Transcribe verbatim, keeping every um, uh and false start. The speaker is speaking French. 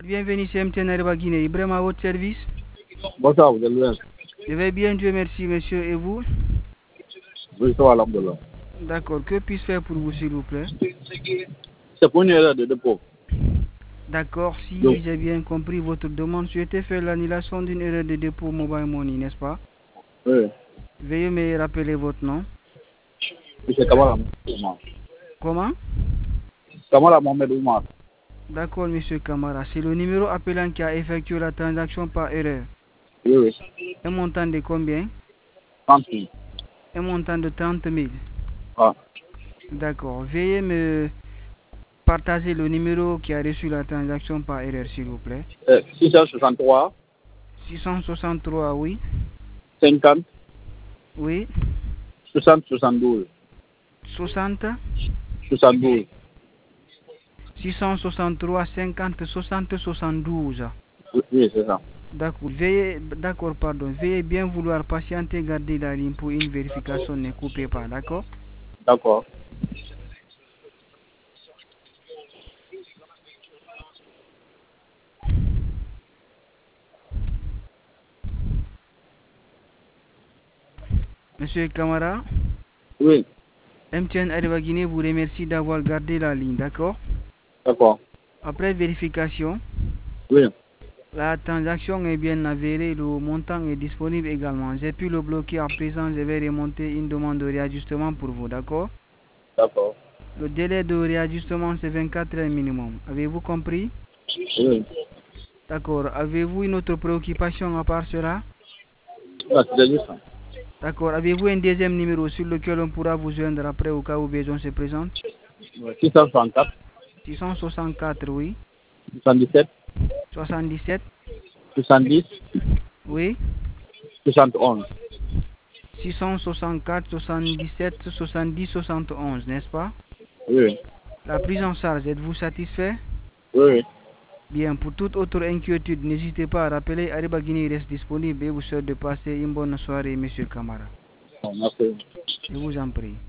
Bienvenue chez M T N Ariba Guinée. Ibrahim à votre service. Bonsoir, vous allez bien? Je vais bien, Dieu merci, monsieur. Et vous? Oui, ça va, alhamdoulilah. D'accord. Que puis-je faire pour vous, s'il vous plaît? C'est pour une erreur de dépôt. D'accord. Si Donc, j'ai bien compris votre demande, souhaitez faire l'annulation d'une erreur de dépôt Mobile Money, n'est-ce pas? oui, Veuillez me rappeler votre nom. c'est Kamala Mohamed. Comment? Kamala Mohamed Oumar. D'accord, monsieur Kamara. C'est le numéro appelant qui a effectué la transaction par erreur. Oui, oui. Un montant de combien? trente mille. Un montant de trente mille. Ah. D'accord. Veuillez me partager le numéro qui a reçu la transaction par erreur, s'il vous plaît. Euh, six cent soixante-trois, six cent soixante-trois, oui. cinquante, Oui. soixante, soixante-douze. soixante. soixante-douze. six cent soixante-trois, cinquante, soixante, soixante-douze. Oui, oui, c'est ça. D'accord. Veuillez, d'accord, pardon. Veuillez bien vouloir patienter, garder la ligne pour une vérification. Ne coupez pas, d'accord? D'accord. Monsieur Kamara, Oui, M T N Ariba Guinée vous remercie d'avoir gardé la ligne, d'accord? d'accord. Après vérification, Oui, la transaction est bien avérée, le montant est disponible également. J'ai pu le bloquer à présent, je vais remonter une demande de réajustement pour vous, d'accord? d'accord. Le délai de réajustement, c'est vingt-quatre heures minimum. Avez-vous compris? Oui. D'accord. Avez-vous une autre préoccupation à part cela? Ah, c'est juste ça. D'accord. Avez-vous un deuxième numéro sur lequel on pourra vous joindre après au cas où besoin se présente? Ouais, six cent soixante-quatre, six cent soixante-quatre, oui. soixante-dix-sept, soixante-dix-sept, soixante-dix, oui. soixante et onze. six cent soixante-quatre, soixante-dix-sept, soixante-dix, soixante et onze, n'est-ce pas? Oui, La prise en charge, êtes-vous satisfait? oui, oui. Bien, pour toute autre inquiétude, n'hésitez pas à rappeler. Ariba Guinée reste disponible et vous souhaite de passer une bonne soirée, monsieur Kamara. Bon, merci. Je vous en prie.